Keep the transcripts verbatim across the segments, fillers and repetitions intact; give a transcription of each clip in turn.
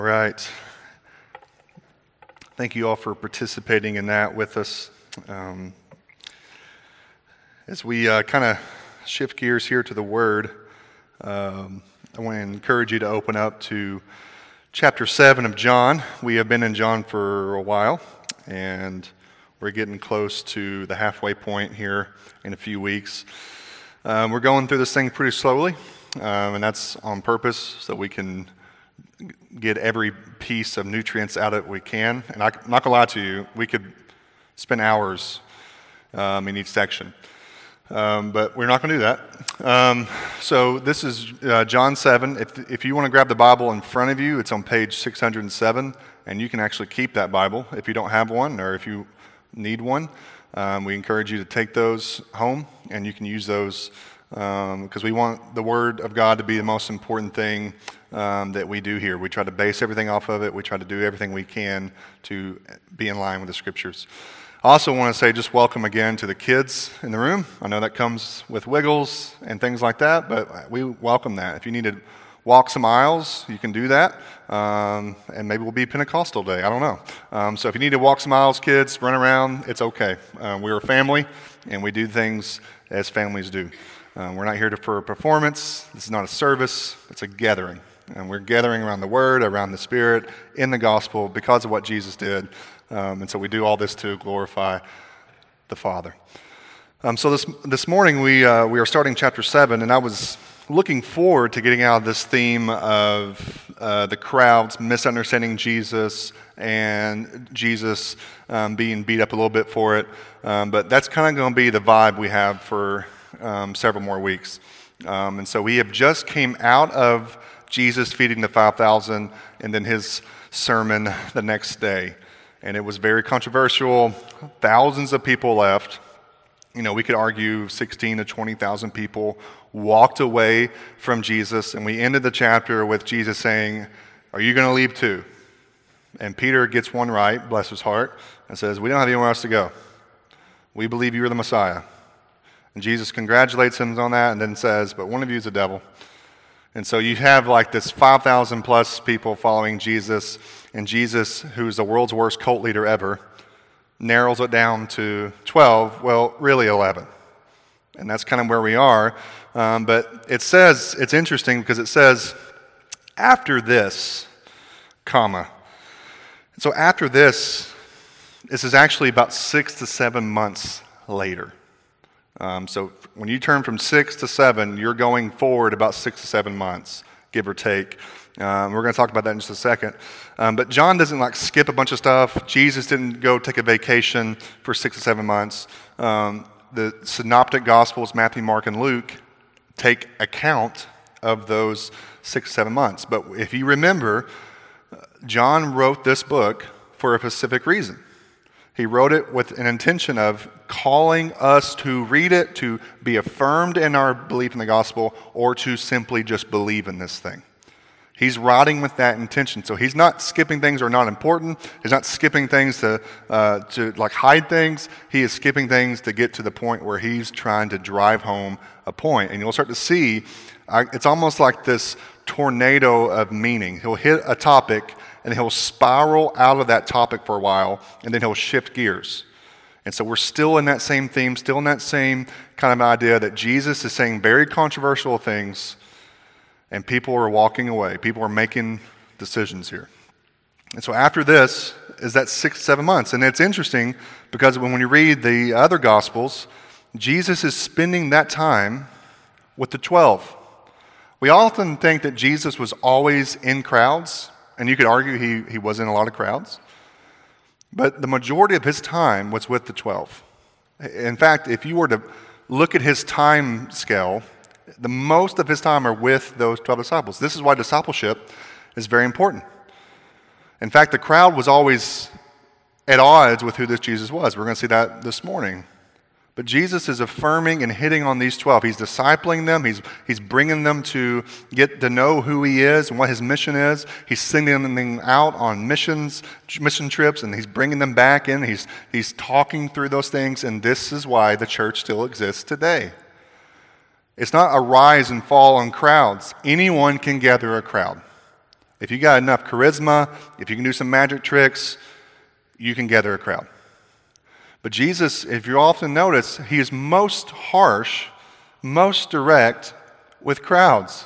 All right. Thank you all for participating in that with us. Um, as we uh, kind of shift gears here to the Word, um, I want to encourage you to open up to chapter seven of John. We have been in John for a while, and we're getting close to the halfway point here in a few weeks. Um, we're going through this thing pretty slowly, um, and that's on purpose so we can get every piece of nutrients out of it we can. And I'm not gonna lie to you, we could spend hours um, in each section, um, but we're not gonna do that. Um, so this is uh, John seven. If if you want to grab the Bible in front of you, it's on page six hundred seven, and you can actually keep that Bible if you don't have one or if you need one. Um, we encourage you to take those home, and you can use those because um, we want the Word of God to be the most important thing um, that we do here. We try to base everything off of it. We try to do everything we can to be in line with the Scriptures. I also want to say just welcome again to the kids in the room. I know that comes with wiggles and things like that, but we welcome that. If you need to walk some aisles, you can do that, um, and maybe we'll be Pentecostal day. I don't know. Um, so if you need to walk some aisles, kids, run around, it's okay. Uh, we're a family, and we do things as families do. Um, we're not here to, for a performance. This is not a service. It's a gathering. And we're gathering around the Word, around the Spirit, in the gospel because of what Jesus did. Um, and so we do all this to glorify the Father. Um, so this this morning we uh, we are starting chapter seven, and I was looking forward to getting out of this theme of uh, the crowds misunderstanding Jesus and Jesus um, being beat up a little bit for it. Um, but that's kind of going to be the vibe we have for Um, several more weeks. Um, and so we have just came out of Jesus feeding the five thousand and then his sermon the next day. And it was very controversial. Thousands of people left. You know, we could argue sixteen to twenty thousand people walked away from Jesus. And we ended the chapter with Jesus saying, "Are you going to leave too?" And Peter gets one right, bless his heart, and says, "We don't have anywhere else to go. We believe you are the Messiah." And Jesus congratulates him on that and then says, "But one of you is a devil." And so you have like this five thousand plus people following Jesus, and Jesus, who's the world's worst cult leader ever, narrows it down to twelve, well, really eleven. And that's kind of where we are. Um, but it says, it's interesting because it says, after this, comma. So after this, this is actually about six to seven months later. Um, so when you turn from six to seven, you're going forward about six to seven months, give or take. Um, we're going to talk about that in just a second. Um, but John doesn't like skip a bunch of stuff. Jesus didn't go take a vacation for six to seven months. Um, the synoptic gospels, Matthew, Mark, and Luke, take account of those six to seven months. But if you remember, John wrote this book for a specific reason. He wrote it with an intention of calling us to read it, to be affirmed in our belief in the gospel, or to simply just believe in this thing. He's writing with that intention. So he's not skipping things that are not important. He's not skipping things to, uh, to like hide things. He is skipping things to get to the point where he's trying to drive home a point. And you'll start to see, uh, it's almost like this tornado of meaning. He'll hit a topic, and he'll spiral out of that topic for a while, and then he'll shift gears. And so we're still in that same theme, still in that same kind of idea that Jesus is saying very controversial things, and people are walking away. People are making decisions here. And so after this is that six, seven months. And it's interesting because when you read the other Gospels, Jesus is spending that time with the twelve. We often think that Jesus was always in crowds, and you could argue he, he was in a lot of crowds. But the majority of his time was with the twelve. In fact, if you were to look at his time scale, the most of his time are with those twelve disciples. This is why discipleship is very important. In fact, the crowd was always at odds with who this Jesus was. We're going to see that this morning. But Jesus is affirming and hitting on these twelve. He's discipling them. He's, he's bringing them to get to know who he is and what his mission is. He's sending them out on missions, mission trips, and he's bringing them back in. He's, he's talking through those things, and this is why the church still exists today. It's not a rise and fall on crowds. Anyone can gather a crowd. If you got enough charisma, if you can do some magic tricks, you can gather a crowd. But Jesus, if you often notice, he is most harsh, most direct with crowds.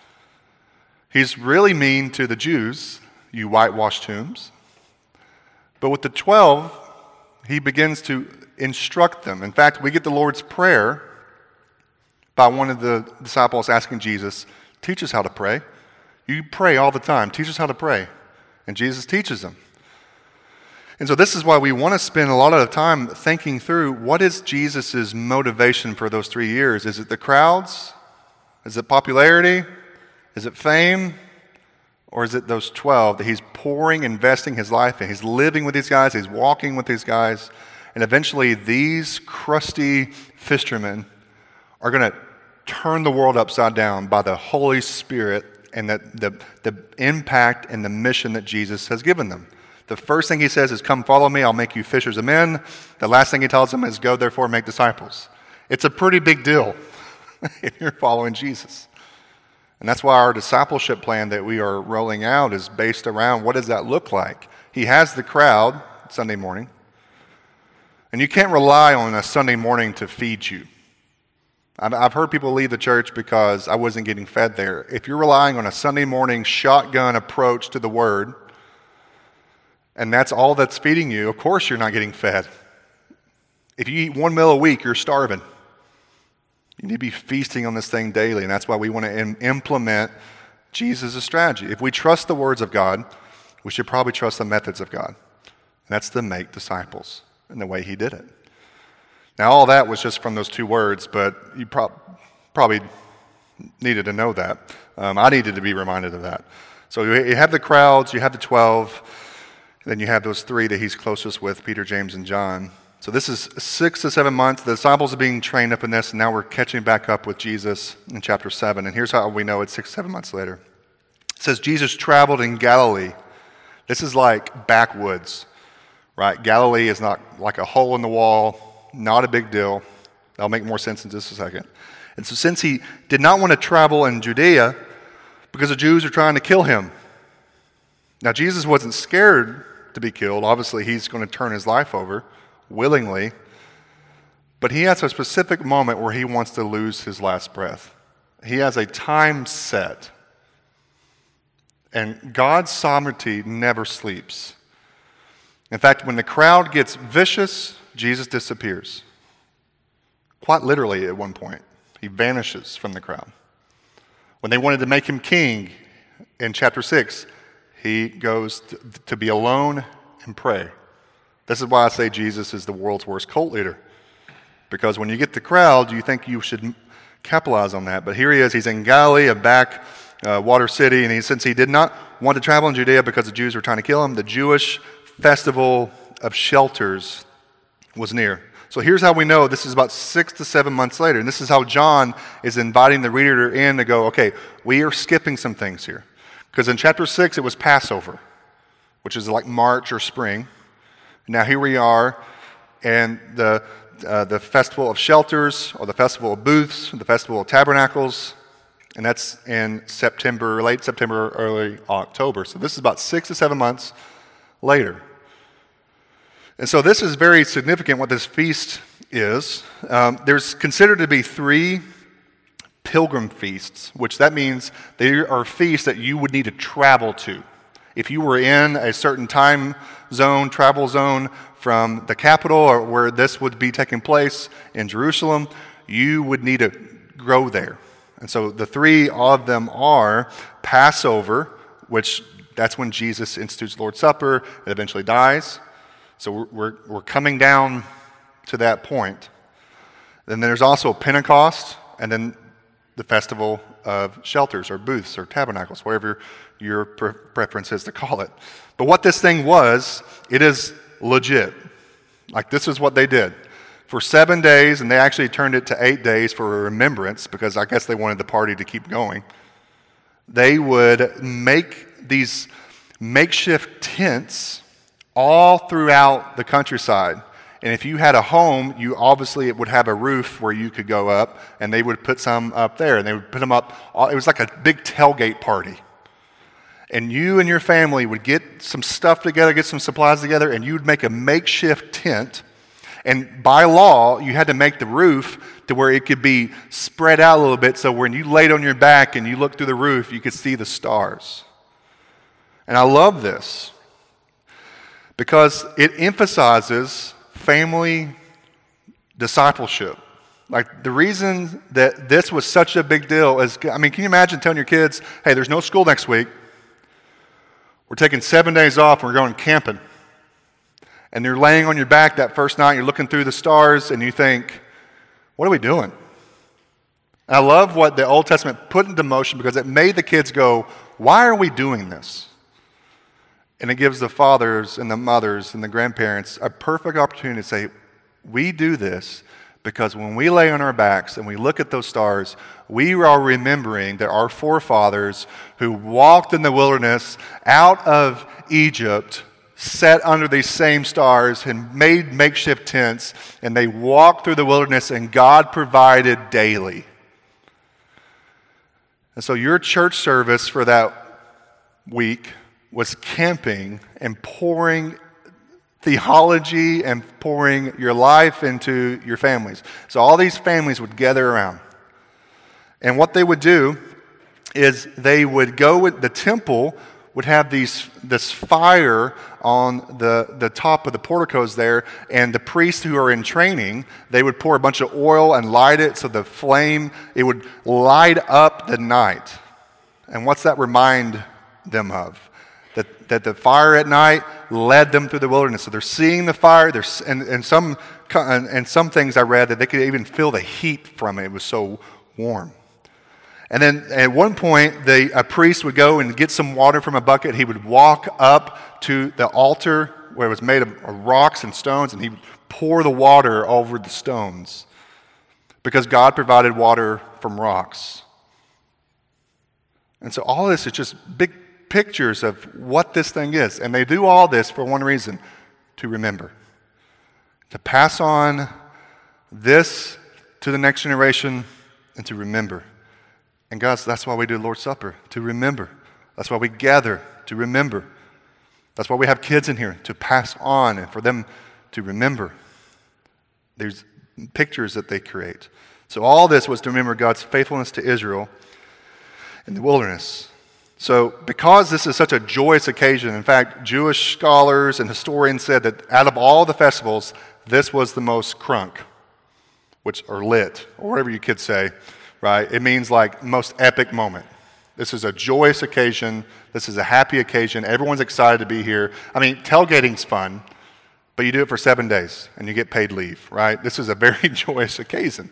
He's really mean to the Jews, you whitewashed tombs. But with the twelve, he begins to instruct them. In fact, we get the Lord's Prayer by one of the disciples asking Jesus, teach us how to pray. You pray all the time. Teach us how to pray. And Jesus teaches them. And so this is why we want to spend a lot of the time thinking through what is Jesus' motivation for those three years. Is it the crowds? Is it popularity? Is it fame? Or is it those twelve that he's pouring, investing his life in? He's living with these guys. He's walking with these guys. And eventually these crusty fishermen are going to turn the world upside down by the Holy Spirit and the, the, the impact and the mission that Jesus has given them. The first thing he says is, come follow me, I'll make you fishers of men. The last thing he tells them is, go therefore make disciples. It's a pretty big deal if you're following Jesus. And that's why our discipleship plan that we are rolling out is based around what does that look like. He has the crowd Sunday morning, and you can't rely on a Sunday morning to feed you. I've heard people leave the church because I wasn't getting fed there. If you're relying on a Sunday morning shotgun approach to the Word, and that's all that's feeding you, of course you're not getting fed. If you eat one meal a week, you're starving. You need to be feasting on this thing daily, and that's why we want to im- implement Jesus' strategy. If we trust the words of God, we should probably trust the methods of God. And that's to make disciples in the way he did it. Now, all that was just from those two words, but you pro- probably needed to know that. Um, I needed to be reminded of that. So you have the crowds, you have the twelve, and then you have those three that he's closest with, Peter, James, and John. So this is six to seven months. The disciples are being trained up in this, and now we're catching back up with Jesus in chapter seven. And here's how we know it's six, seven months later. It says Jesus traveled in Galilee. This is like backwoods, right? Galilee is not like a hole in the wall. Not a big deal. That'll make more sense in just a second. And so since he did not want to travel in Judea because the Jews are trying to kill him. Now Jesus wasn't scared to be killed. Obviously he's going to turn his life over willingly. But he has a specific moment where he wants to lose his last breath. He has a time set. And God's sovereignty never sleeps. In fact, when the crowd gets vicious, Jesus disappears. Quite literally at one point. He vanishes from the crowd. When they wanted to make him king in chapter six, he goes to, to be alone and pray. This is why I say Jesus is the world's worst cult leader. Because when you get the crowd, you think you should capitalize on that. But here he is. He's in Galilee, a back uh, water city. And he, since he did not want to travel in Judea because the Jews were trying to kill him, the Jewish festival of shelters was near. So here's how we know this is about six to seven months later. And this is how John is inviting the reader in to go, okay, we are skipping some things here. Because in chapter six, it was Passover, which is like March or spring. Now here we are, and the uh, the festival of shelters, or the festival of booths, the festival of tabernacles, and that's in September, late September, early October. So this is about six to seven months later. And so this is very significant what this feast is. Um, there's considered to be three pilgrim feasts, which that means they are feasts that you would need to travel to. If you were in a certain time zone, travel zone from the capital or where this would be taking place in Jerusalem, you would need to go there. And so the three of them are Passover, which that's when Jesus institutes the Lord's Supper and eventually dies. So we're, we're, we're coming down to that point. Then there's also Pentecost, and then the festival of shelters or booths or tabernacles, whatever your pre- preference is to call it. But what this thing was, it is legit. Like this is what they did. For seven days, and they actually turned it to eight days for a remembrance because I guess they wanted the party to keep going. They would make these makeshift tents all throughout the countryside. And if you had a home, you obviously it would have a roof where you could go up, and they would put some up there, and they would put them up. It was like a big tailgate party. And you and your family would get some stuff together, get some supplies together, and you would make a makeshift tent. And by law, you had to make the roof to where it could be spread out a little bit so when you laid on your back and you looked through the roof, you could see the stars. And I love this because it emphasizes family discipleship. Like the reason that this was such a big deal is, I mean, can you imagine telling your kids, hey, there's no school next week. We're taking seven days off and we're going camping. And you're laying on your back that first night, you're looking through the stars, and you think, what are we doing? And I love what the Old Testament put into motion because it made the kids go, why are we doing this? And it gives the fathers and the mothers and the grandparents a perfect opportunity to say, we do this because when we lay on our backs and we look at those stars, we are remembering that our forefathers who walked in the wilderness out of Egypt sat under these same stars and made makeshift tents, and they walked through the wilderness, and God provided daily. And so your church service for that week was camping and pouring theology and pouring your life into your families. So all these families would gather around. And what they would do is they would go with the temple would have these this fire on the, the top of the porticos there, and the priests who are in training, they would pour a bunch of oil and light it so the flame, it would light up the night. And what's that remind them of? That, that the fire at night led them through the wilderness. So they're seeing the fire, they're, and, and, some, and, and some things I read that they could even feel the heat from it. It was so warm. And then at one point, the, a priest would go and get some water from a bucket. He would walk up to the altar where it was made of rocks and stones, and he would pour the water over the stones because God provided water from rocks. And so all this is just big pictures of what this thing is. And they do all this for one reason, to remember. To pass on this to the next generation and to remember. And guys, that's why we do Lord's Supper, to remember. That's why we gather, to remember. That's why we have kids in here, to pass on and for them to remember. There's pictures that they create. So all this was to remember God's faithfulness to Israel in the wilderness. So because this is such a joyous occasion, in fact, Jewish scholars and historians said that out of all the festivals, this was the most crunk, which or lit, or whatever you kids say. Right? It means like most epic moment. This is a joyous occasion. This is a happy occasion. Everyone's excited to be here. I mean, tailgating's fun, but you do it for seven days and you get paid leave, right? This is a very joyous occasion.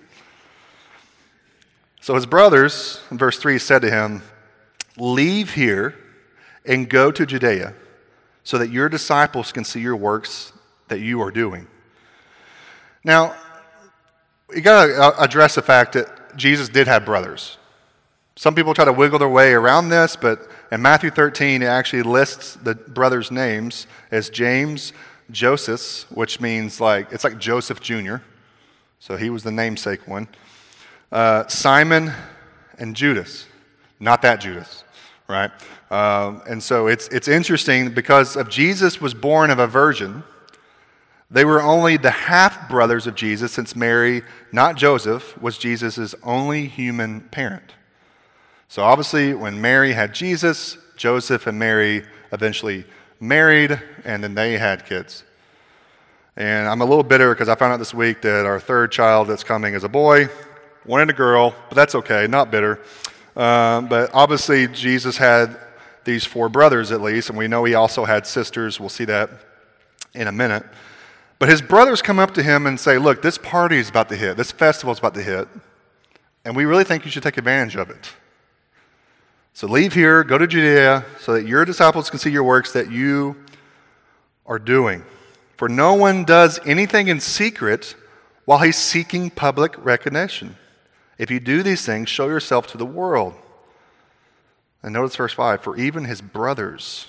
So his brothers, in verse three, said to him, leave here and go to Judea so that your disciples can see your works that you are doing. Now, you got to address the fact that Jesus did have brothers. Some people try to wiggle their way around this, but in Matthew thirteen, it actually lists the brothers' names as James, Joseph, which means like, it's like Joseph Junior So he was the namesake one. Uh, Simon and Judas. Not that Judas, right? Um, and so it's it's interesting because of Jesus was born of a virgin. They were only the half-brothers of Jesus since Mary, not Joseph, was Jesus' only human parent. So obviously when Mary had Jesus, Joseph and Mary eventually married, and then they had kids. And I'm a little bitter because I found out this week that our third child that's coming is a boy, wanted a girl, but that's okay, not bitter. Um, but obviously Jesus had these four brothers at least, and we know he also had sisters. We'll see that in a minute. But his brothers come up to him and say, look, this party is about to hit. This festival is about to hit. And we really think you should take advantage of it. So leave here, go to Judea, so that your disciples can see your works that you are doing. For no one does anything in secret while he's seeking public recognition. If you do these things, show yourself to the world. And notice verse five, for even his brothers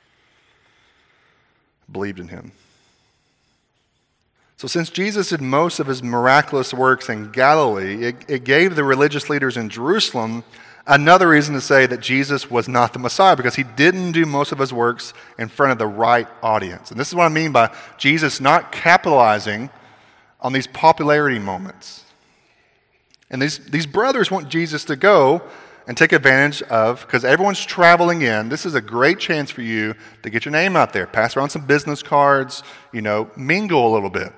believed in him. So since Jesus did most of his miraculous works in Galilee, it, it gave the religious leaders in Jerusalem Another reason to say that Jesus was not the Messiah, because he didn't do most of his works in front of the right audience. And this is what I mean by Jesus not capitalizing on these popularity moments. And these, these brothers want Jesus to go and take advantage of, because everyone's traveling in. This is a great chance for you to get your name out there. Pass around some business cards, you know, mingle a little bit.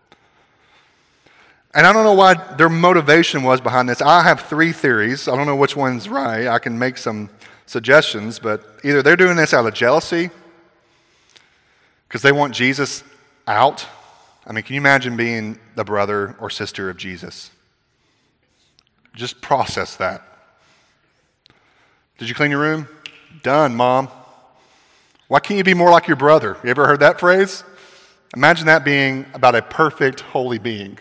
And I don't know why their motivation was behind this. I have three theories. I don't know which one's right. I can make some suggestions, but either they're doing this out of jealousy because they want Jesus out. I mean, can you imagine being the brother or sister of Jesus? Just process that. Did you clean your room? Done, Mom. Why can't you be more like your brother? You ever heard that phrase? Imagine that being about a perfect, holy being.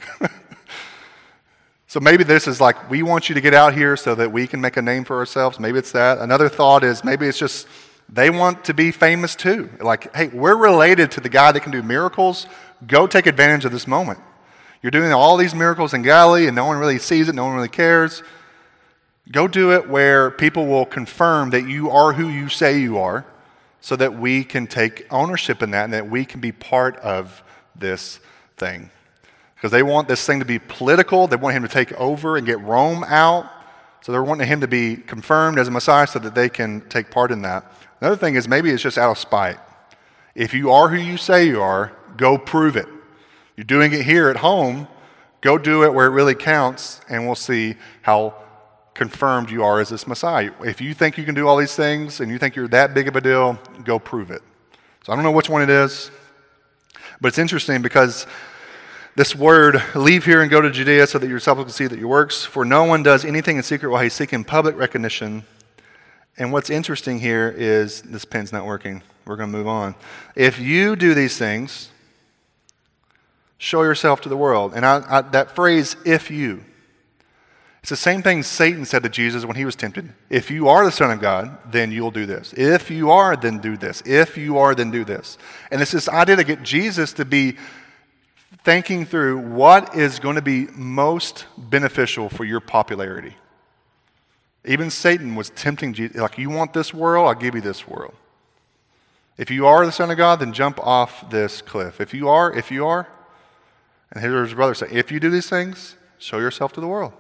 So maybe this is like, we want you to get out here so that we can make a name for ourselves. Maybe it's that. Another thought is maybe it's just they want to be famous too. Like, hey, we're related to the guy that can do miracles. Go take advantage of this moment. You're doing all these miracles in Galilee and no one really sees it, no one really cares. Go do it where people will confirm that you are who you say you are so that we can take ownership in that and that we can be part of this thing. Because they want this thing to be political. They want him to take over and get Rome out. So they're wanting him to be confirmed as a Messiah so that they can take part in that. Another thing is maybe it's just out of spite. If you are who you say you are, go prove it. You're doing it here at home, go do it where it really counts, and we'll see how confirmed you are as this Messiah. If you think you can do all these things and you think you're that big of a deal, go prove it. So I don't know which one it is, but it's interesting because this word, leave here and go to Judea so that your disciples can see that your works, for no one does anything in secret while he's seeking public recognition. And what's interesting here is, this pen's not working. We're going to move on. If you do these things, show yourself to the world. And I, I, that phrase, if you, it's the same thing Satan said to Jesus when he was tempted. If you are the Son of God, then you'll do this. If you are, then do this. If you are, then do this. And it's this idea to get Jesus to be thinking through what is going to be most beneficial for your popularity. Even Satan was tempting Jesus, like, you want this world? I'll give you this world. If you are the Son of God, then jump off this cliff. If you are, if you are, and here's his brother say, if you do these things, show yourself to the world.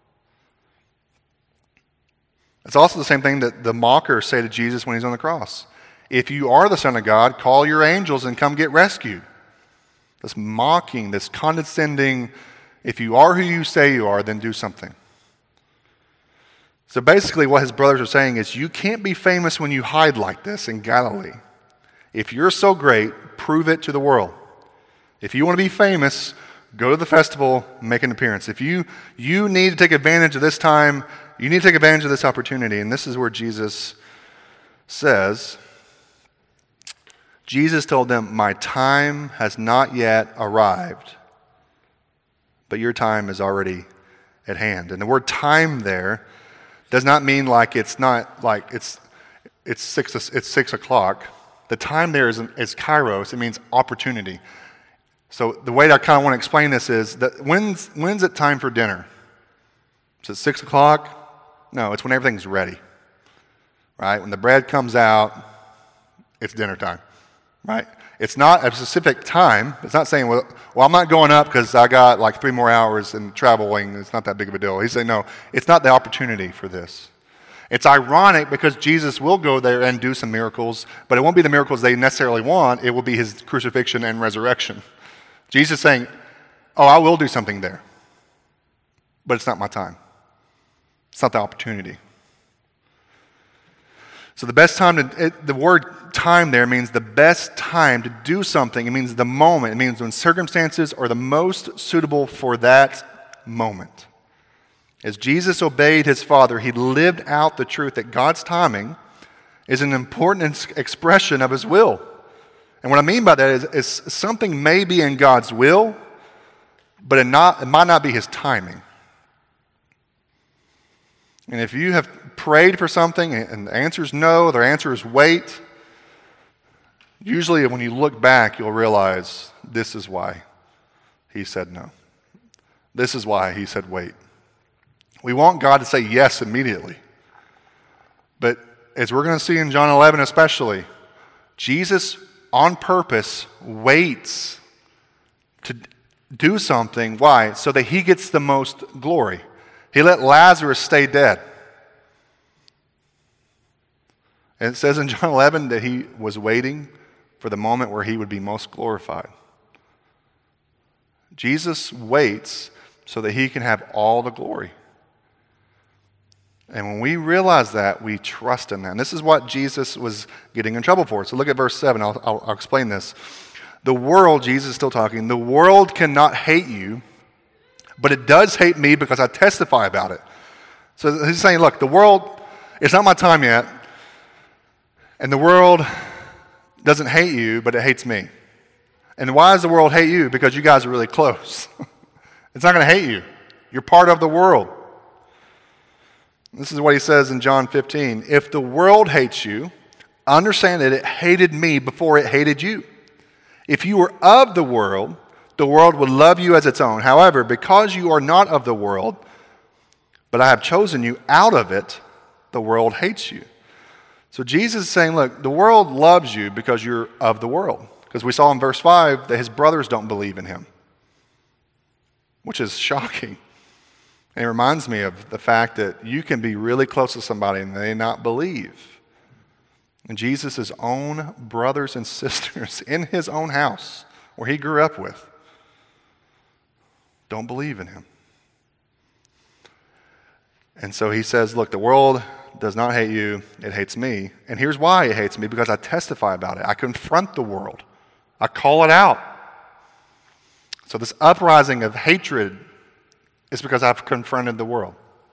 It's also the same thing that the mockers say to Jesus when he's on the cross. If you are the Son of God, call your angels and come get rescued. This mocking, this condescending, if you are who you say you are, then do something. So basically what his brothers are saying is, you can't be famous when you hide like this in Galilee. If you're so great, prove it to the world. If you want to be famous, go to the festival, make an appearance. If you, you need to take advantage of this time, you need to take advantage of this opportunity. And this is where Jesus says, Jesus told them, my time has not yet arrived, but your time is already at hand. And the word time there does not mean like it's not like it's it's six it's six o'clock. The time there is is kairos. It means opportunity. So the way that I kind of want to explain this is that when's when's it time for dinner? Is it six o'clock? No, it's when everything's ready. Right? When the bread comes out, it's dinner time. Right? It's not a specific time. It's not saying, well, well I'm not going up because I got like three more hours in traveling. It's not that big of a deal. He's saying, no, it's not the opportunity for this. It's ironic because Jesus will go there and do some miracles, but it won't be the miracles they necessarily want. It will be his crucifixion and resurrection. Jesus is saying, oh, I will do something there, but it's not my time. It's not the opportunity. So the best time to, it, the word time there means the best time to do something. It means the moment. It means when circumstances are the most suitable for that moment. As Jesus obeyed his Father, he lived out the truth that God's timing is an important expression of his will. And what I mean by that is, is something may be in God's will, but it, not, it might not be his timing. And if you have prayed for something and the answer is no, the answer is wait, usually when you look back, you'll realize this is why he said no. This is why he said wait. We want God to say yes immediately. But as we're going to see in John eleven especially, Jesus on purpose waits to do something. Why? So that he gets the most glory. He let Lazarus stay dead. And it says in John eleven that he was waiting for the moment where he would be most glorified. Jesus waits so that he can have all the glory. And when we realize that, we trust in that. And this is what Jesus was getting in trouble for. So look at verse seven. I'll, I'll, I'll explain this. The world, Jesus is still talking, the world cannot hate you, but it does hate me because I testify about it. So he's saying, look, the world, it's not my time yet, and the world doesn't hate you, but it hates me. And why does the world hate you? Because you guys are really close. It's not going to hate you. You're part of the world. This is what he says in John fifteen. If the world hates you, understand that it hated me before it hated you. If you were of the world, the world would love you as its own. However, because you are not of the world, but I have chosen you out of it, the world hates you. So Jesus is saying, look, the world loves you because you're of the world. Because we saw in verse five that his brothers don't believe in him, which is shocking. And it reminds me of the fact that you can be really close to somebody and they not believe. And Jesus' own brothers and sisters in his own house, where he grew up with, don't believe in him. And so he says, look, the world does not hate you, it hates me. And here's why it hates me, because I testify about it. I confront the world. I call it out. So this uprising of hatred is because I've confronted the world.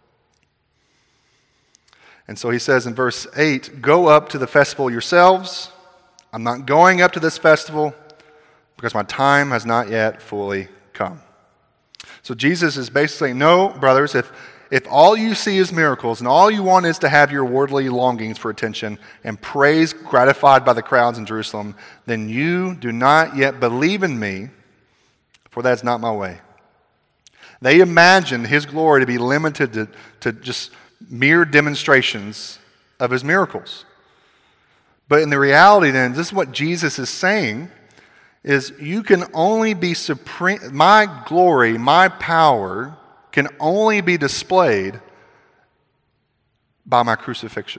And so he says in verse eight, go up to the festival yourselves. I'm not going up to this festival because my time has not yet fully come. So Jesus is basically saying, no, brothers, if, if all you see is miracles and all you want is to have your worldly longings for attention and praise gratified by the crowds in Jerusalem, then you do not yet believe in me, for that's not my way. They imagined his glory to be limited to, to just mere demonstrations of his miracles. But in the reality then, this is what Jesus is saying, is you can only be supreme, my glory, my power can only be displayed by my crucifixion.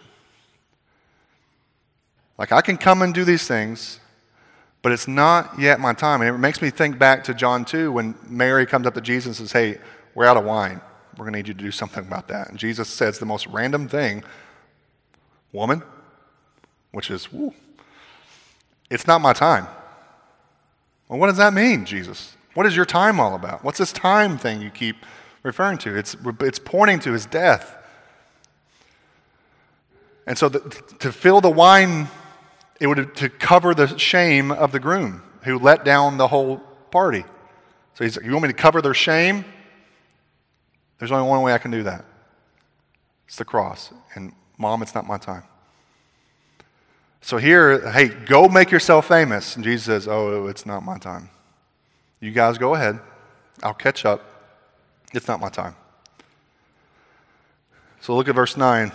Like I can come and do these things, but it's not yet my time. And it makes me think back to John two when Mary comes up to Jesus and says, hey, we're out of wine. We're going to need you to do something about that. And Jesus says the most random thing, woman, which is, woo, it's not my time. Well, what does that mean, Jesus? What is your time all about? What's this time thing you keep referring to? It's, it's pointing to his death. And so the, to fill the wine, it would to cover the shame of the groom who let down the whole party. So he's like, you want me to cover their shame? There's only one way I can do that. It's the cross. And Mom, it's not my time. So here, hey, go make yourself famous. And Jesus says, oh, it's not my time. You guys go ahead. I'll catch up. It's not my time. So look at verse nine.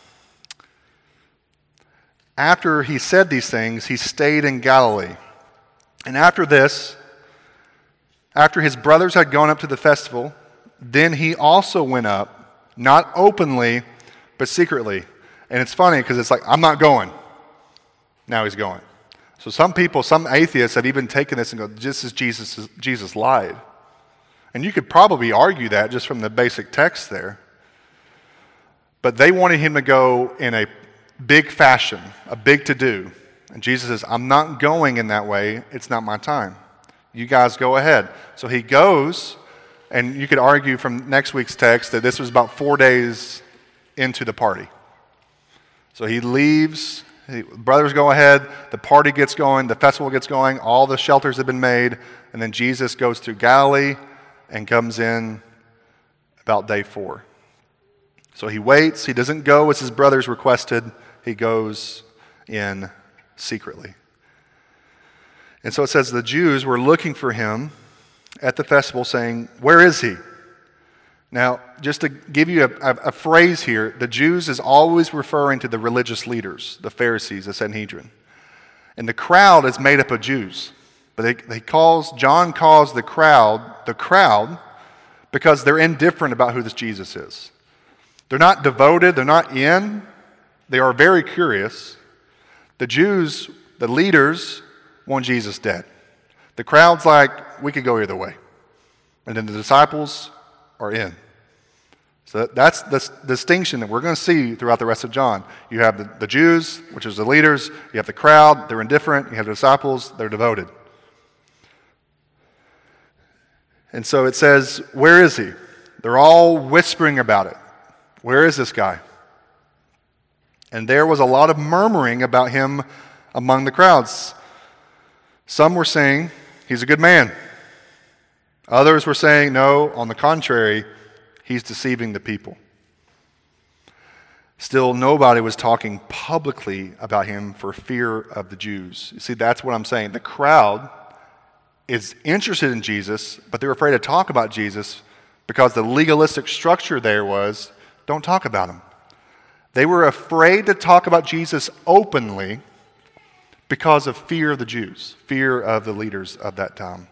After he said these things, he stayed in Galilee. And after this, after his brothers had gone up to the festival, then he also went up, not openly, but secretly. And it's funny because it's like, I'm not going. Now he's going. So some people, some atheists have even taken this and go, this is Jesus, Jesus lied. And you could probably argue that just from the basic text there. But they wanted him to go in a big fashion, a big to-do. And Jesus says, I'm not going in that way. It's not my time. You guys go ahead. So he goes, and you could argue from next week's text that this was about four days into the party. So he leaves, he, brothers go ahead, the party gets going, the festival gets going, all the shelters have been made, and then Jesus goes through Galilee and comes in about day four. So he waits, he doesn't go as his brothers requested, he goes in secretly. And so it says the Jews were looking for him at the festival saying, where is he? Now, just to give you a, a, a phrase here, the Jews is always referring to the religious leaders, the Pharisees, the Sanhedrin. And the crowd is made up of Jews. But they, they calls, John calls the crowd the crowd because they're indifferent about who this Jesus is. They're not devoted, they're not in, they are very curious. The Jews, the leaders, want Jesus dead. The crowd's like, we could go either way. And then the disciples are in. So that's the distinction that we're going to see throughout the rest of John. You have the, the Jews, which is the leaders. You have the crowd, they're indifferent. You have the disciples, they're devoted. And so it says, where is he? They're all whispering about it. Where is this guy? And there was a lot of murmuring about him among the crowds. Some were saying, he's a good man. Others were saying, no, on the contrary, he's deceiving the people. Still, nobody was talking publicly about him for fear of the Jews. You see, that's what I'm saying. The crowd is interested in Jesus, but they're afraid to talk about Jesus because the legalistic structure there was, don't talk about him. They were afraid to talk about Jesus openly because of fear of the Jews, fear of the leaders of that time.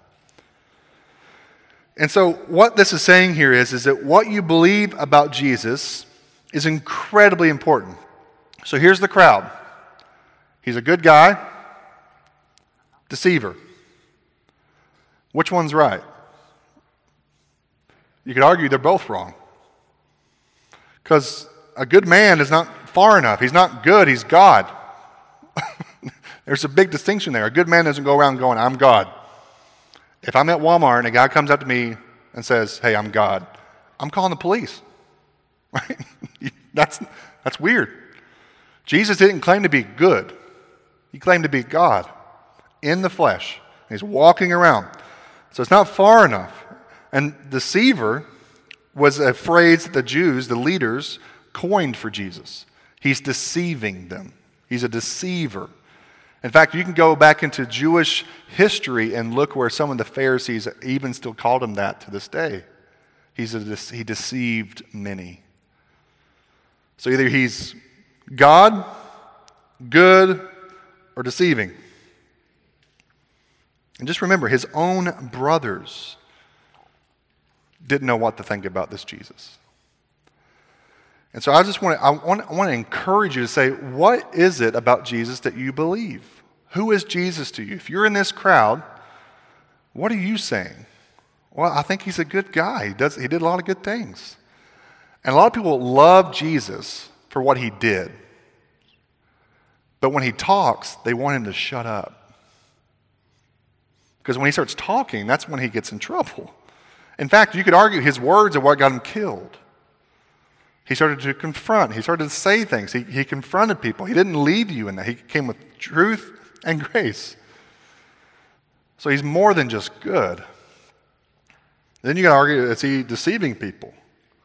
And so what this is saying here is, is that what you believe about Jesus is incredibly important. So here's the crowd. He's a good guy, deceiver. Which one's right? You could argue they're both wrong. Because a good man is not far enough. He's not good, he's God. There's a big distinction there. A good man doesn't go around going, I'm God. If I'm at Walmart and a guy comes up to me and says, hey, I'm God, I'm calling the police. Right? That's, that's weird. Jesus didn't claim to be good. He claimed to be God in the flesh. He's walking around. So it's not far enough. And deceiver was a phrase that the Jews, the leaders, coined for Jesus. He's deceiving them. He's a deceiver. In fact, you can go back into Jewish history and look where some of the Pharisees even still called him that to this day. He's a, he deceived many. So either he's God, good, or deceiving. And just remember, his own brothers didn't know what to think about this Jesus. And so I just want to, I want, I want to encourage you to say, what is it about Jesus that you believe? Who is Jesus to you? If you're in this crowd, what are you saying? Well, I think he's a good guy. He does, he did a lot of good things. And a lot of people love Jesus for what he did. But when he talks, they want him to shut up. Because when he starts talking, that's when he gets in trouble. In fact, you could argue his words are what got him killed. He started to confront. He started to say things. He, he confronted people. He didn't leave you in that. He came with truth and grace. So he's more than just good. Then you got to argue, is he deceiving people?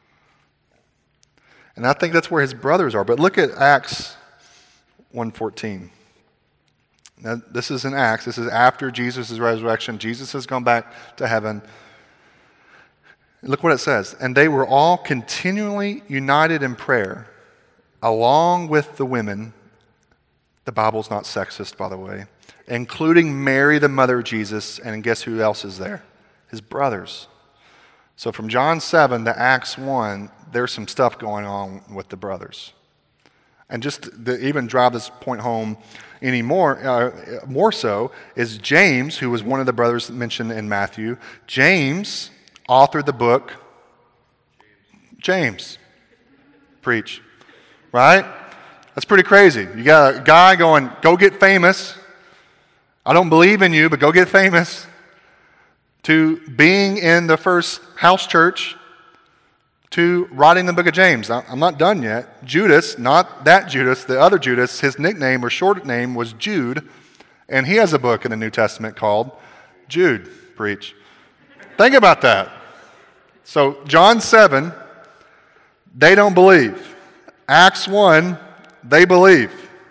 And I think that's where his brothers are. But look at Acts one fourteen. Now, this is in Acts. This is after Jesus' resurrection. Jesus has gone back to heaven. Look what it says. And they were all continually united in prayer, along with the women. The Bible's not sexist, by the way. Including Mary, the mother of Jesus. And guess who else is there? His brothers. So from John seven to Acts one, there's some stuff going on with the brothers. And just to even drive this point home any more, uh, more so, is James, who was one of the brothers mentioned in Matthew. James authored the book James. Preach. Right? That's pretty crazy. You got a guy going, go get famous. I don't believe in you, but go get famous. To being in the first house church, to writing the book of James. I'm not done yet. Judas, not that Judas, the other Judas, his nickname or short name was Jude, and he has a book in the New Testament called Jude. Preach. Think about that. So John seven, they don't believe. Acts one, they believe.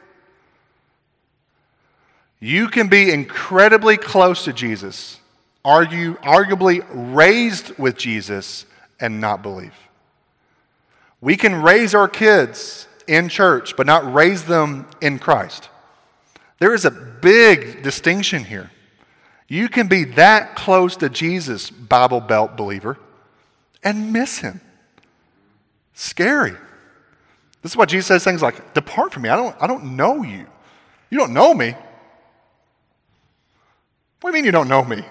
You can be incredibly close to Jesus, argue, arguably raised with Jesus, and not believe. We can raise our kids in church, but not raise them in Christ. There is a big distinction here. You can be that close to Jesus, Bible Belt believer, and miss him. Scary. This is why Jesus says things like, depart from me. I don't, I don't know you. You don't know me. What do you mean you don't know me?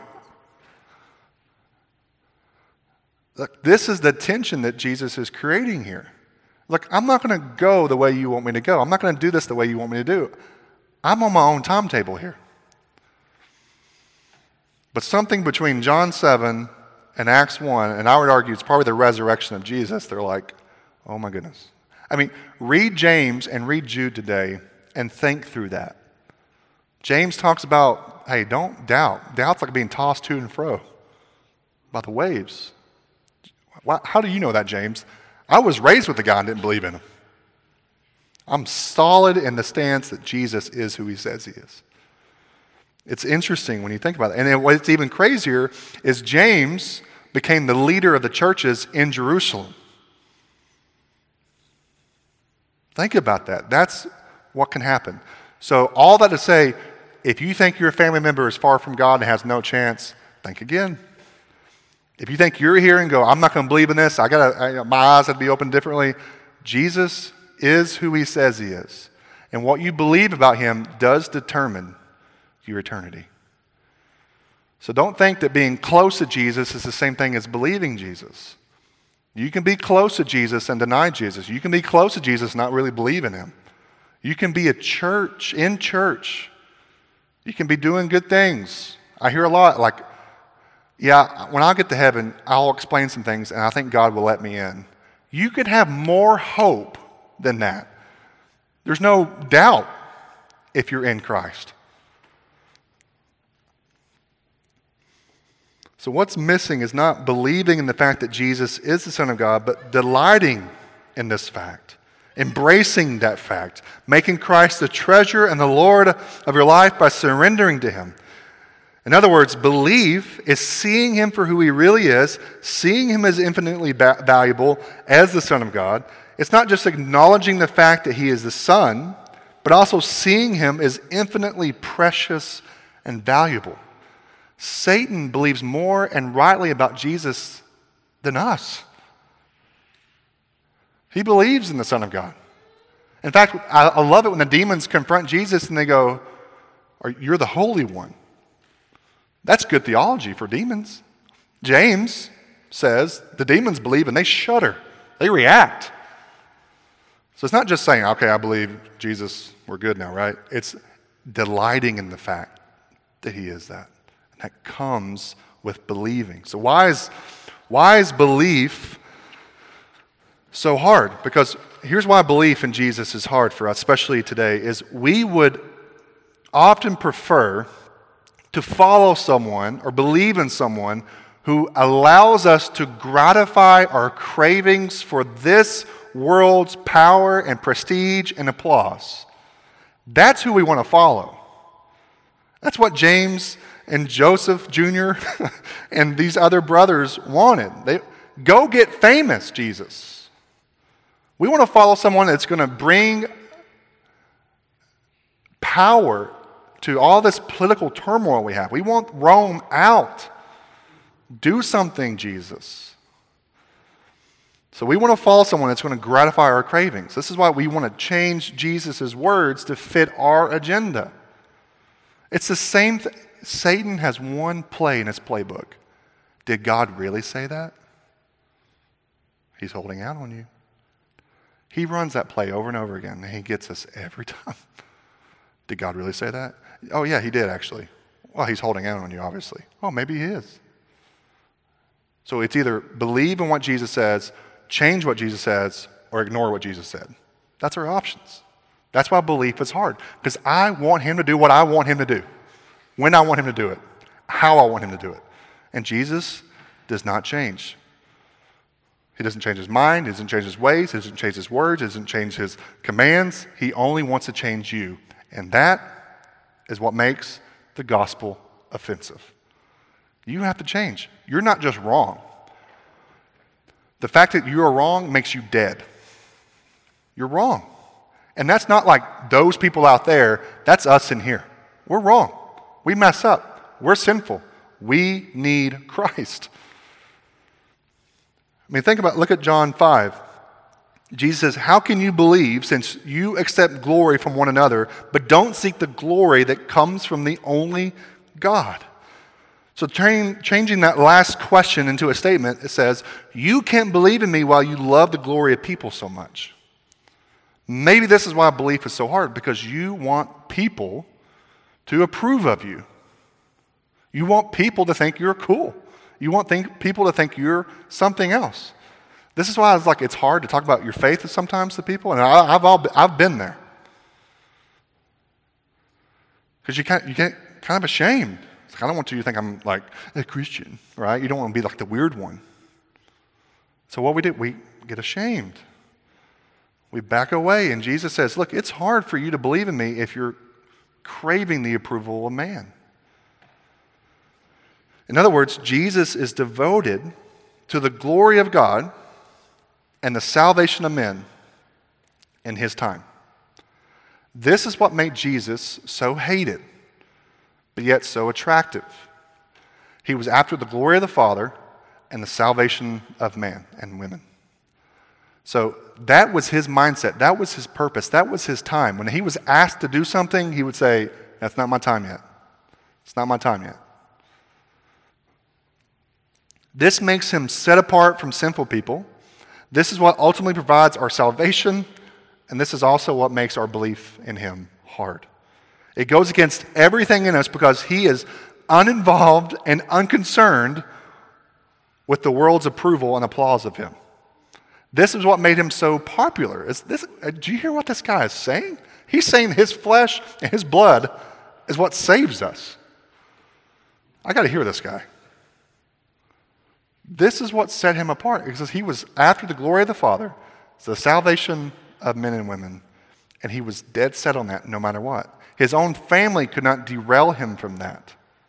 Look, this is the tension that Jesus is creating here. Look, I'm not going to go the way you want me to go. I'm not going to do this the way you want me to do. I'm on my own timetable here. But something between John seven and Acts one, and I would argue it's probably the resurrection of Jesus, they're like, oh my goodness. I mean, read James and read Jude today and think through that. James talks about, hey, don't doubt. Doubt's like being tossed to and fro by the waves. How do you know that, James? I was raised with a guy and didn't believe in him. I'm solid in the stance that Jesus is who he says he is. It's interesting when you think about it. And then what's even crazier is James became the leader of the churches in Jerusalem. Think about that. That's what can happen. So all that to say, if you think your family member is far from God and has no chance, think again. If you think you're here and go, I'm not going to believe in this, I got I, my eyes have to be opened differently. Jesus is who he says he is. And what you believe about him does determine your eternity. So don't think that being close to Jesus is the same thing as believing Jesus. You can be close to Jesus and deny Jesus. You can be close to Jesus and not really believe in him. You can be a church, in church. You can be doing good things. I hear a lot like, yeah, when I get to heaven, I'll explain some things and I think God will let me in. You could have more hope than that. There's no doubt if you're in Christ. So what's missing is not believing in the fact that Jesus is the Son of God, but delighting in this fact, embracing that fact, making Christ the treasure and the Lord of your life by surrendering to him. In other words, belief is seeing him for who he really is, seeing him as infinitely ba- valuable as the Son of God. It's not just acknowledging the fact that he is the Son, but also seeing him as infinitely precious and valuable. Satan believes more and rightly about Jesus than us. He believes in the Son of God. In fact, I, I love it when the demons confront Jesus and they go, you're the Holy One. That's good theology for demons. James says the demons believe and they shudder. They react. So it's not just saying, okay, I believe Jesus, we're good now, right? It's delighting in the fact that he is that. And that comes with believing. So why is, why is belief so hard? Because here's why belief in Jesus is hard for us, especially today, is we would often prefer to follow someone or believe in someone who allows us to gratify our cravings for this world's power and prestige and applause. That's who we want to follow. That's what James and Joseph Junior and these other brothers wanted. They go get famous, Jesus. We want to follow someone that's going to bring power to all this political turmoil we have. We want Rome out. Do something, Jesus. So we want to follow someone that's going to gratify our cravings. This is why we want to change Jesus' words to fit our agenda. It's the same thing. Satan has one play in his playbook. Did God really say that? He's holding out on you. He runs that play over and over again, and he gets us every time. Did God really say that? Oh, yeah, he did, actually. Well, he's holding out on you, obviously. Oh, maybe he is. So it's either believe in what Jesus says, change what Jesus says, or ignore what Jesus said. That's our options. That's why belief is hard, because I want him to do what I want him to do, when I want him to do it, how I want him to do it. And Jesus does not change. He doesn't change his mind, he doesn't change his ways, he doesn't change his words, he doesn't change his commands. He only wants to change you. And that is what makes the gospel offensive. You have to change. You're not just wrong. The fact that you are wrong makes you dead. You're wrong. And that's not like those people out there. That's us in here. We're wrong. We mess up. We're sinful. We need Christ. I mean, think about, look at John five. Jesus says, how can you believe since you accept glory from one another, but don't seek the glory that comes from the only God? So train, changing that last question into a statement, it says, you can't believe in me while you love the glory of people so much. Maybe this is why belief is so hard, because you want people to approve of you. You want people to think you're cool. You want think, people to think you're something else. This is why it's like it's hard to talk about your faith sometimes to people, and I, I've all I've been there because you can't you get kind of ashamed. It's like, I don't want you to think I'm like a Christian, right? You don't want to be like the weird one. So what we do, we get ashamed. We back away, and Jesus says, "Look, it's hard for you to believe in me if you're craving the approval of man." In other words, Jesus is devoted to the glory of God and the salvation of men in his time. This is what made Jesus so hated, but yet so attractive. He was after the glory of the Father and the salvation of man and women. So that was his mindset. That was his purpose. That was his time. When he was asked to do something, he would say, that's not my time yet. It's not my time yet. This makes him set apart from sinful people. This is what ultimately provides our salvation, and this is also what makes our belief in him hard. It goes against everything in us because he is uninvolved and unconcerned with the world's approval and applause of him. This is what made him so popular. Is this, do you hear what this guy is saying? He's saying his flesh and his blood is what saves us. I got to hear this guy. This is what set him apart, because he was after the glory of the Father, the salvation of men and women, and he was dead set on that no matter what. His own family could not derail him from that.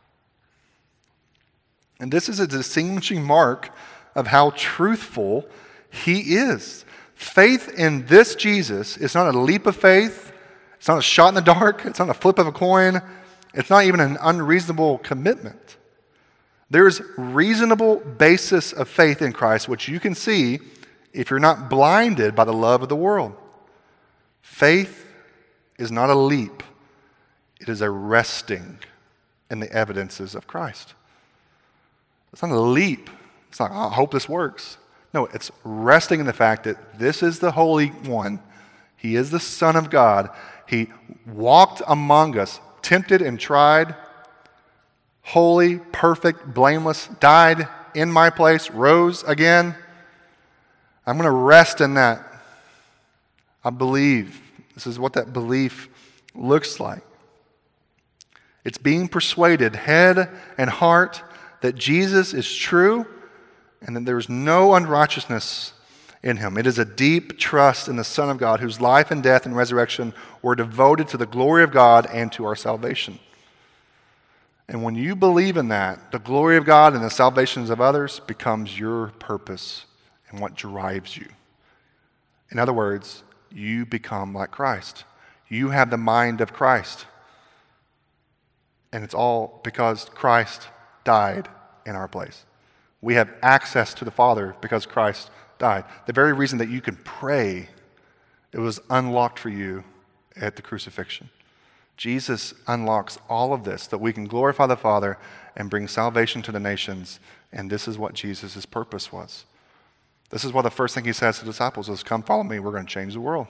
And this is a distinguishing mark of how truthful he is. Faith in this Jesus is not a leap of faith. It's not a shot in the dark. It's not a flip of a coin. It's not even an unreasonable commitment. There's reasonable basis of faith in Christ, which you can see if you're not blinded by the love of the world. Faith is not a leap. It is a resting in the evidences of Christ. It's not a leap. It's not, oh, I hope this works. No, it's resting in the fact that this is the Holy One. He is the Son of God. He walked among us, tempted and tried, holy, perfect, blameless, died in my place, rose again. I'm going to rest in that. I believe. This is what that belief looks like. It's being persuaded, head and heart, that Jesus is true and that there's no unrighteousness in him. It is a deep trust in the Son of God, whose life and death and resurrection were devoted to the glory of God and to our salvation. And when you believe in that, the glory of God and the salvations of others becomes your purpose and what drives you. In other words, you become like Christ. You have the mind of Christ. And it's all because Christ died in our place. We have access to the Father because Christ died. The very reason that you can pray, it was unlocked for you at the crucifixion. Jesus unlocks all of this, that we can glorify the Father and bring salvation to the nations, and this is what Jesus' purpose was. This is what the first thing he says to the disciples is, come follow me, we're going to change the world.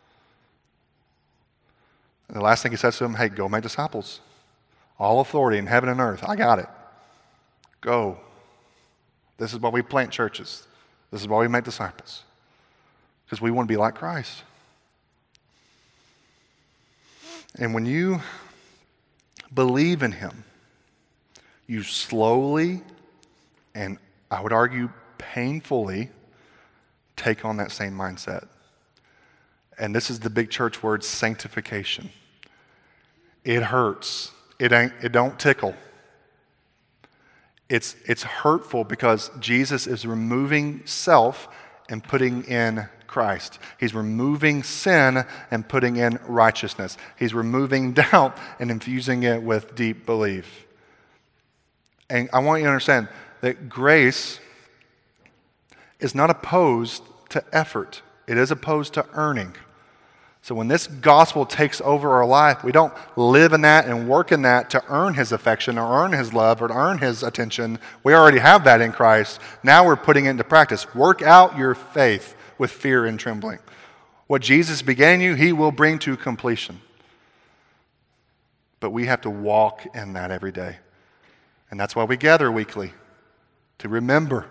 And the last thing he says to them, hey, go make disciples. All authority in heaven and earth, I got it. Go. This is why we plant churches. This is why we make disciples. Because we want to be like Christ. And when you believe in him, you slowly, and I would argue painfully, take on that same mindset. And this is the big church word, sanctification. It hurts. It ain't, it don't tickle. It's, it's hurtful because Jesus is removing self and putting in Christ. He's removing sin and putting in righteousness. He's removing doubt and infusing it with deep belief. And I want you to understand that grace is not opposed to effort. It is opposed to earning. So when this gospel takes over our life, we don't live in that and work in that to earn his affection or earn his love or to earn his attention. We already have that in Christ. Now we're putting it into practice. Work out your faith with fear and trembling. What Jesus began you, he will bring to completion. But we have to walk in that every day. And that's why we gather weekly, to remember.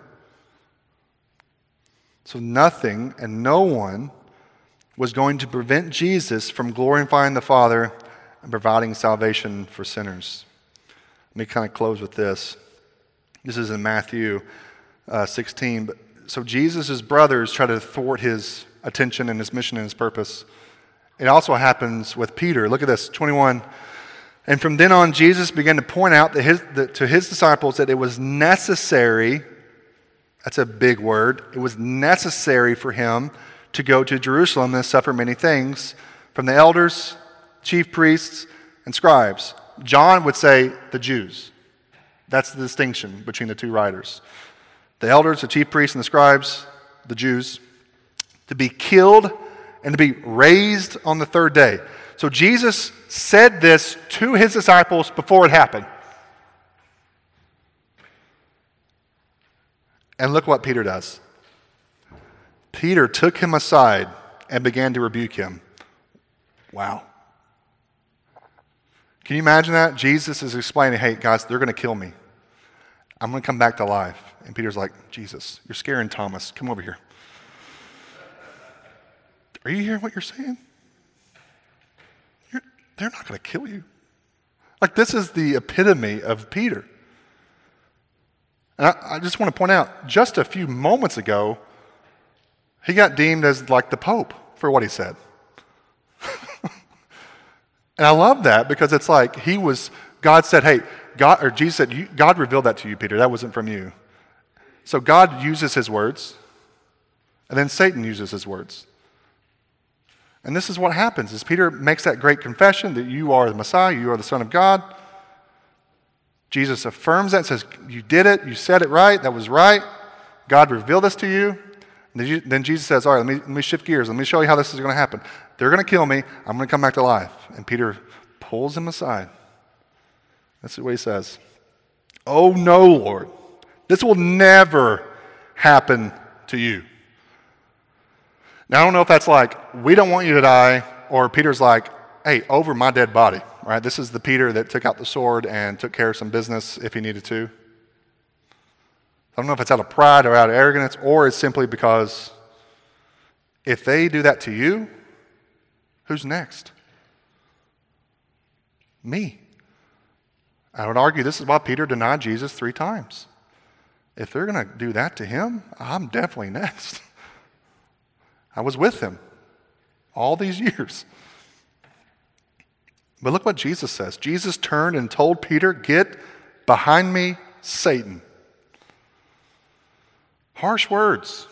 So nothing and no one was going to prevent Jesus from glorifying the Father and providing salvation for sinners. Let me kind of close with this. This is in Matthew uh, sixteen. But, so Jesus' brothers try to thwart his attention and his mission and his purpose. It also happens with Peter. Look at this, twenty-one. And from then on, Jesus began to point out that his, that, to his disciples that it was necessary, that's a big word, it was necessary for him to go to Jerusalem and suffer many things from the elders, chief priests, and scribes. John would say the Jews. That's the distinction between the two writers. The elders, the chief priests, and the scribes, the Jews, to be killed and to be raised on the third day. So Jesus said this to his disciples before it happened. And look what Peter does. Peter took him aside and began to rebuke him. Wow. Can you imagine that? Jesus is explaining, hey, guys, they're going to kill me. I'm going to come back to life. And Peter's like, Jesus, you're scaring Thomas. Come over here. Are you hearing what you're saying? You're, they're not going to kill you. Like, this is the epitome of Peter. And I, I just want to point out, just a few moments ago, he got deemed as like the Pope for what he said. And I love that because it's like he was, God said, hey, God, or Jesus said, you, God revealed that to you, Peter. That wasn't from you. So God uses his words, and then Satan uses his words. And this is what happens, is Peter makes that great confession that you are the Messiah, you are the Son of God. Jesus affirms that and says, you did it, you said it right, that was right. God revealed this to you. And then Jesus says, all right, let me, let me shift gears. Let me show you how this is going to happen. They're going to kill me. I'm going to come back to life. And Peter pulls him aside. That's what he says. Oh, no, Lord. This will never happen to you. Now, I don't know if that's like, we don't want you to die, or Peter's like, hey, over my dead body. Right? This is the Peter that took out the sword and took care of some business if he needed to. I don't know if it's out of pride or out of arrogance, or it's simply because if they do that to you, who's next? Me. I would argue this is why Peter denied Jesus three times. If they're going to do that to him, I'm definitely next. I was with him all these years. But look what Jesus says. Jesus turned and told Peter, get behind me, Satan. Harsh words.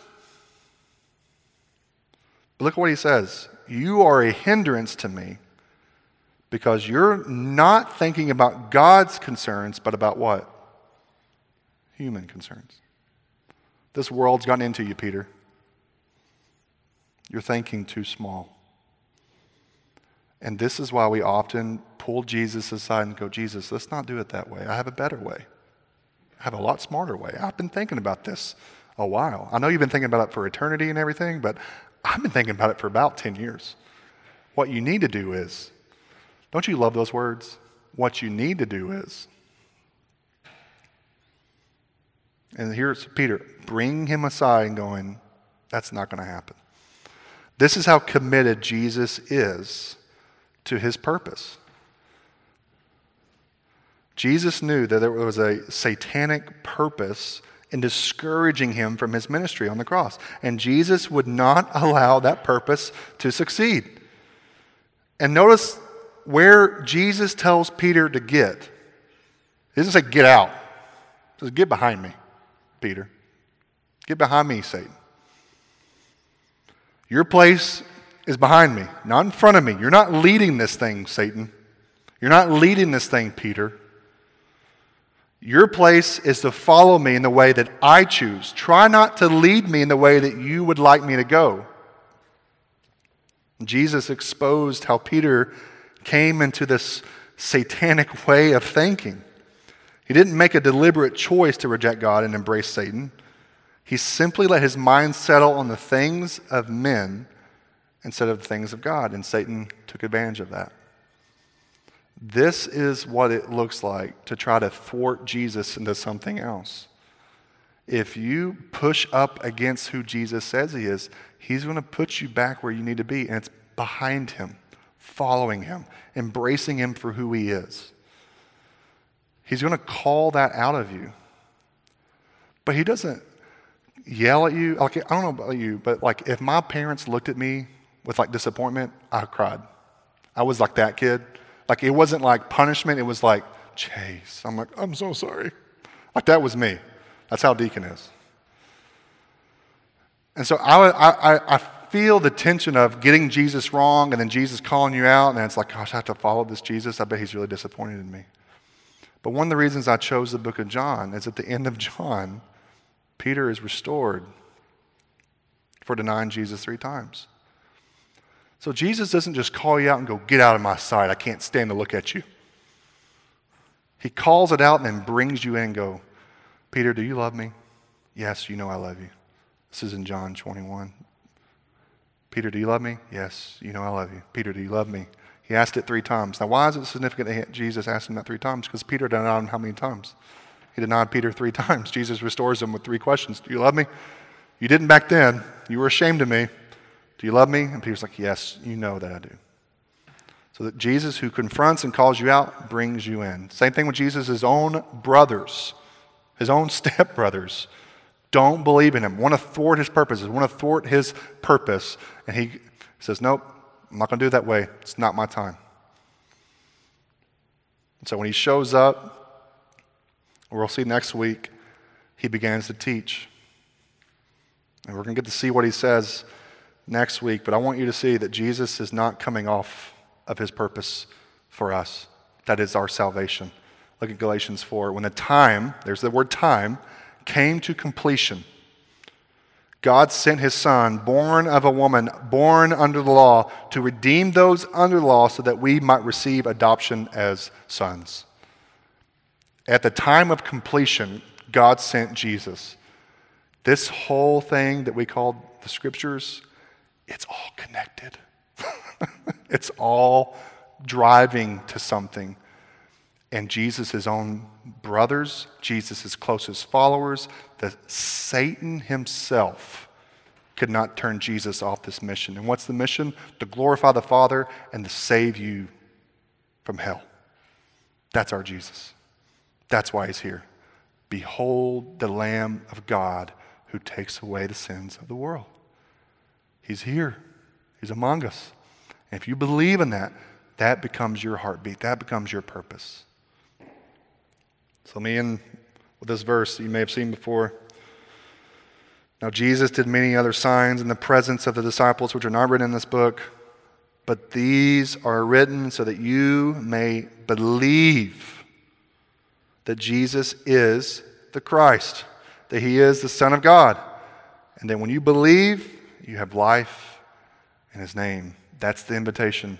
But look at what he says. You are a hindrance to me because you're not thinking about God's concerns, but about what? Human concerns. This world's gotten into you, Peter. You're thinking too small. And this is why we often pull Jesus aside and go, Jesus, let's not do it that way. I have a better way. I have a lot smarter way. I've been thinking about this a while. I know you've been thinking about it for eternity and everything, but I've been thinking about it for about ten years. What you need to do is, don't you love those words? What you need to do is, and here's Peter, bring him aside and going, that's not going to happen. This is how committed Jesus is to his purpose. Jesus knew that there was a satanic purpose in discouraging him from his ministry on the cross. And Jesus would not allow that purpose to succeed. And notice where Jesus tells Peter to get. He doesn't say get out. He says, get behind me, Peter. Get behind me, Satan. Your place is behind me, not in front of me. You're not leading this thing, Satan. You're not leading this thing, Peter. Your place is to follow me in the way that I choose. Try not to lead me in the way that you would like me to go. Jesus exposed how Peter came into this satanic way of thinking. He didn't make a deliberate choice to reject God and embrace Satan. He simply let his mind settle on the things of men instead of the things of God, and Satan took advantage of that. This is what it looks like to try to thwart Jesus into something else. If you push up against who Jesus says he is, he's going to put you back where you need to be, and it's behind him, following him, embracing him for who he is. He's going to call that out of you. But he doesn't yell at you. Like, I don't know about you, but like if my parents looked at me with like disappointment, I cried. I was like that kid. Like it wasn't like punishment, it was like chase. I'm like, I'm so sorry. Like that was me. That's how Deacon is. And so I, I, I feel the tension of getting Jesus wrong and then Jesus calling you out, and it's like, gosh, I have to follow this Jesus. I bet he's really disappointed in me. But one of the reasons I chose the book of John is at the end of John, Peter is restored for denying Jesus three times. So Jesus doesn't just call you out and go, get out of my sight. I can't stand to look at you. He calls it out and then brings you in and go, Peter, do you love me? Yes, you know I love you. This is in John twenty-one. Peter, do you love me? Yes, you know I love you. Peter, do you love me? He asked it three times. Now, why is it significant that Jesus asked him that three times? Because Peter denied him how many times? He denied Peter three times. Jesus restores him with three questions. Do you love me? You didn't back then. You were ashamed of me. Do you love me? And Peter's like, yes, you know that I do. So that Jesus, who confronts and calls you out, brings you in. Same thing with Jesus, his own brothers, his own stepbrothers, don't believe in him, want to thwart his purposes, want to thwart his purpose. And he says, nope, I'm not going to do it that way. It's not my time. And so when he shows up, we'll see next week, he begins to teach. And we're going to get to see what he says next week, but I want you to see that Jesus is not coming off of his purpose for us. That is our salvation. Look at Galatians four. When the time, there's the word time, came to completion, God sent his son, born of a woman, born under the law, to redeem those under the law so that we might receive adoption as sons. At the time of completion, God sent Jesus. This whole thing that we call the scriptures, it's all connected. It's all driving to something. And Jesus' own brothers, Jesus' closest followers, that Satan himself could not turn Jesus off this mission. And what's the mission? To glorify the Father and to save you from hell. That's our Jesus. That's why he's here. Behold the Lamb of God who takes away the sins of the world. He's here. He's among us. And if you believe in that, that becomes your heartbeat. That becomes your purpose. So let me end with this verse that you may have seen before. Now Jesus did many other signs in the presence of the disciples, which are not written in this book, but these are written so that you may believe that Jesus is the Christ, that he is the Son of God. And then when you believe, you have life in his name. That's the invitation.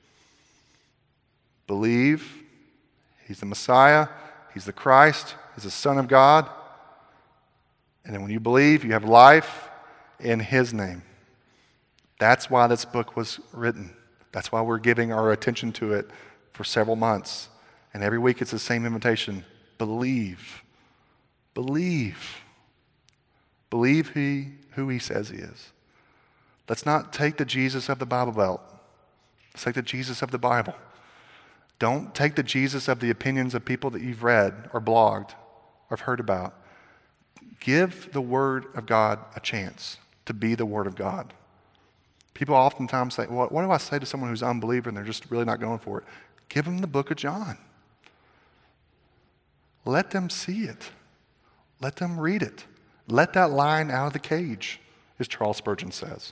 Believe he's the Messiah, he's the Christ, he's the Son of God. And then when you believe, you have life in his name. That's why this book was written. That's why we're giving our attention to it for several months. And every week it's the same invitation. Believe. Believe. Believe he, who he says he is. Let's not take the Jesus of the Bible Belt. Let's take the Jesus of the Bible. Don't take the Jesus of the opinions of people that you've read or blogged or have heard about. Give the Word of God a chance to be the Word of God. People oftentimes say, well, what do I say to someone who's an unbeliever and they're just really not going for it? Give them the book of John. Let them see it. Let them read it. Let that lion out of the cage, as Charles Spurgeon says.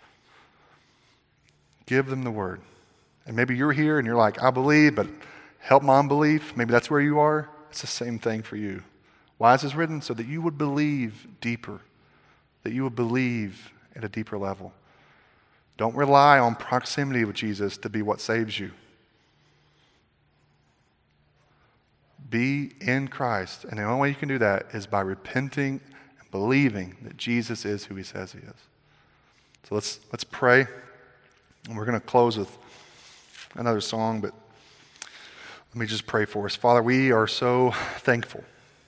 Give them the word. And maybe you're here and you're like, I believe, but help my unbelief. Maybe that's where you are. It's the same thing for you. Why is this written? So that you would believe deeper, that you would believe at a deeper level. Don't rely on proximity with Jesus to be what saves you. Be in Christ. And the only way you can do that is by repenting and believing that Jesus is who he says he is. So let's let's pray. And we're going to close with another song, but let me just pray for us. Father, we are so thankful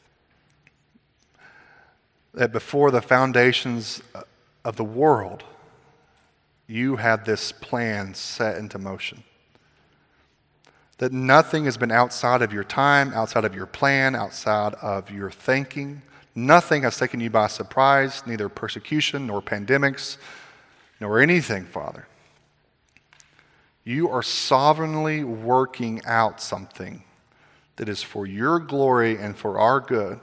that before the foundations of the world, you had this plan set into motion. That nothing has been outside of your time, outside of your plan, outside of your thinking. Nothing has taken you by surprise, neither persecution nor pandemics, nor anything, Father. You are sovereignly working out something that is for your glory and for our good.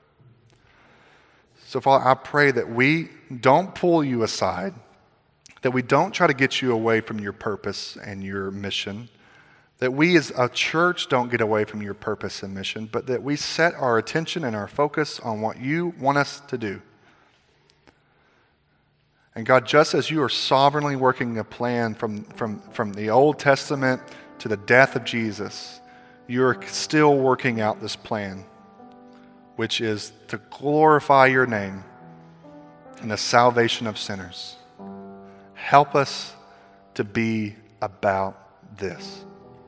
So, Father, I pray that we don't pull you aside, that we don't try to get you away from your purpose and your mission, that we as a church don't get away from your purpose and mission, but that we set our attention and our focus on what you want us to do. And God, just as you are sovereignly working a plan from, from, from the Old Testament to the death of Jesus, you are still working out this plan, which is to glorify your name and the salvation of sinners. Help us to be about this.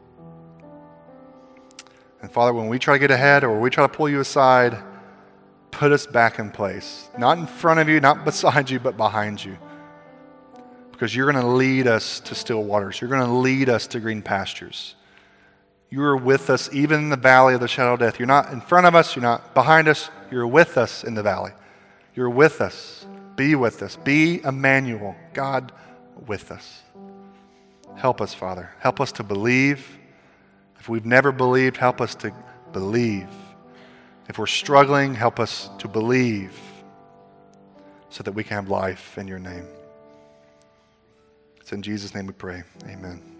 And Father, when we try to get ahead or we try to pull you aside, put us back in place. Not in front of you, not beside you, but behind you. Because you're going to lead us to still waters. You're going to lead us to green pastures. You are with us even in the valley of the shadow of death. You're not in front of us. You're not behind us. You're with us in the valley. You're with us. Be with us. Be Emmanuel, God with us. Help us, Father. Help us to believe. If we've never believed, help us to believe. If we're struggling, help us to believe so that we can have life in your name. It's in Jesus' name we pray. Amen.